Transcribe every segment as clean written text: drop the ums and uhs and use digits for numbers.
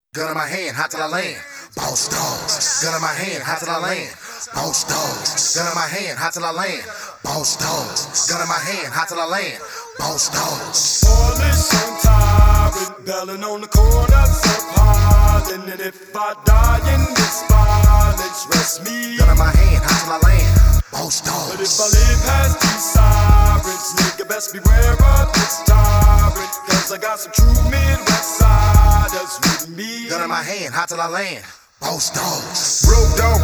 Gun in my hand, hot till I land. Boss dogs. Gun in my hand, hot till I land. Boss dogs. Gun in my hand, hot till I land. Boss dogs. Gun in my hand, hot till I land. Boss dogs. Polish on tyrant, belling on the corners of Harlem. And if I die in this violence, rest me. Gun in my hand, hot till I land. Boss dogs. But if I live past these sirens, nigga best beware of this tyrant. Cause I got some true Midwest siders with me. Gun in my hand, hot till I land. Boss dogs. Road dog,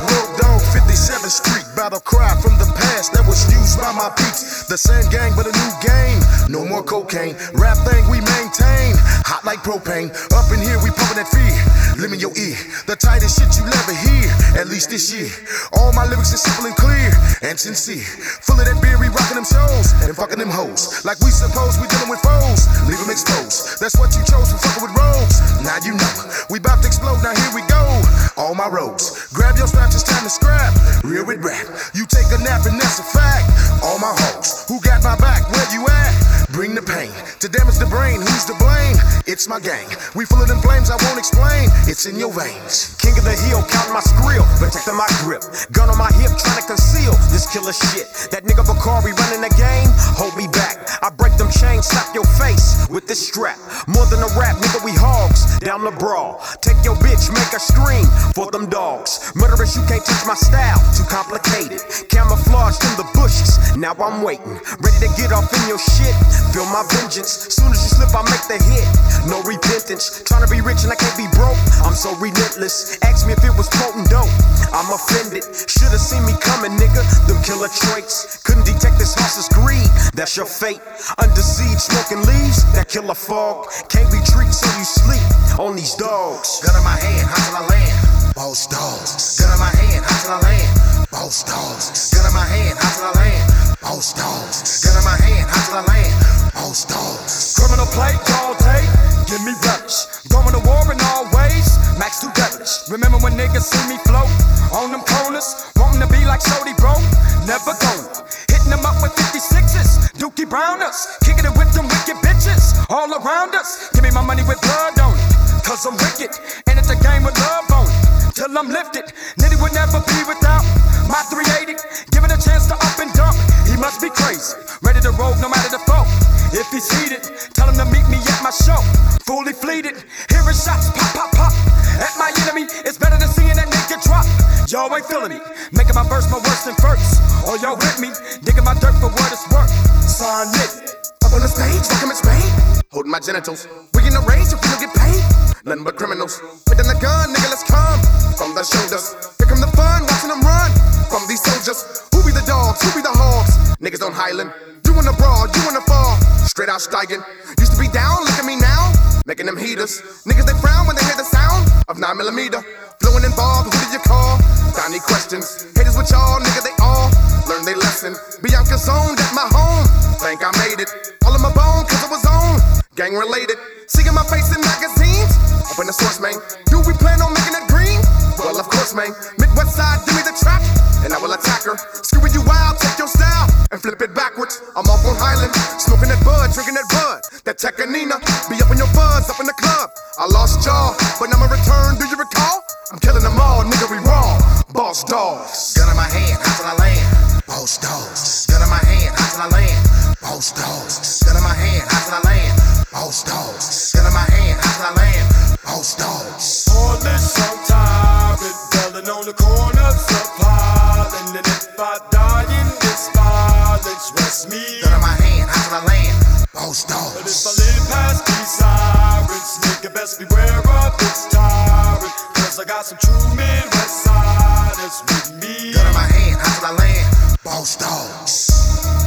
57th Street. Battle cry from the past that was used by my peeps. The same gang but a new game. No more cocaine. Rap thing we maintain. Hot like propane. Up in here we pumping that fear. Limit your ear. The tightest shit you ever hear. At least this year. All my lyrics are simple and clear and sincere. Full of that beer, we rocking them shows and fucking them hoes. Like we suppose we dealing with foes. Leave them exposed. That's what you chose for fucking with rogues. Now you know. We bout to explode. Now here we go. All my roads. Grab your straps, it's time to scrap. Real with rap. You take a nap and that's a fact. All my hoes. Who got my back? Where you at? Bring the pain. To damage the brain, who's to blame? It's my gang. We full of them flames, I won't explain. It's in your veins. King of the hill, counting my skrill, protecting my grip. Gun on my hip, trying to conceal this killer shit. That nigga Bakari running the game, hold me back. I break them chains, slap your face with this strap. More than a rap, nigga, we hogs. Down the brawl. Take your bitch, make her scream for them dogs. Murderous, you can't touch my style, too complicated. Camouflaged in the bushes, now I'm waiting. Ready to get off in your shit, feel my vengeance. Soon as you slip, I make the hit. No repentance, trying to be rich and I can't be broke. I'm so relentless, ask me if it was potent dope. I'm offended, should've seen me coming, nigga. Them killer traits, couldn't detect this horse's greed. That's your fate, under siege, smoking leaves. That killer fog, can't retreat so you sleep on these dogs. Gun in my hand, hot till I land. Boss dogs. Gun in my hand, hot till I land. Boss dogs. Gun in my hand, hot till I land. Boss dogs. Gun in my hand, hot till I land. Boss dogs. Criminal plate all day, give me relish. Going to war in all ways, max too devilish. Remember when niggas see me float on them corners, wanting to be like Shody Bro? Never gonna. Hitting them up with 56s, Dookie Browners, kicking it with them wicked bitches all around us. Give me my money with blood on it, cause I'm wicked, and it's a game with love on it. Till I'm lifted, Nitty would never be without my 380. Given a chance to up and dump, he must be crazy. Ready to roll no matter the foe. If he's heated, tell him to meet me at my show. Fully fleeted, hearing shots pop, pop, pop. At my enemy, it's better than seeing that nigga drop. Y'all ain't feeling me, making my verse more worse than first. Or y'all with me, digging my dirt for what it's worth. Son Nick, Up on the stage, fucking in Spain. Holding my genitals. We in the rage if we don't get paid. Nothing but criminals. Put in the gun, nigga, let's come. From the shoulders. Here come the fun, watching them run. From these soldiers. Who be the dogs? Who be the hogs? Niggas on Highland. You in the broad, you in the fall. Straight out striking. Used to be down, look at me now. Making them heaters. Niggas they frown when they hear the sound of 9mm. Flowing involved, who did you call? Got any questions? Haters with y'all, nigga, they all learn their lesson. Bianca zoned at my home. Think I made it. All in my bone, cause I was on. Gang related. Seeing my face in magazines. Up in the source, man. Do we plan on making it green? Well, of course, man. Midwest side, give me the track, and I will attack her. Screw you wild, take your style, and flip it backwards. I'm off on Highland, smoking that bud, drinking that bud. That Tecanina, be up in your buzz, up in the club. I lost y'all, but I'ma return, do you recall? I'm killing them all, nigga, we raw. Boss dogs. Gun in my hand, hot till I land. Boss dogs. Gun in my hand, hot till I land. Boss dogs. Gun in my hand, hot till I land. Boss dogs. Gun in my hand, hot till I land. Boss dogs. Polish on tyrant, belling on the corners of Harlem. And if I die in this violence, rest me. Gun in my hand, hot till I land. Boss But if I dogs. live past these sirens, nigga best beware of this tyrant. Cause I got some true Midwest siders with me. Gun in my hand, hot till I land. Boss dogs.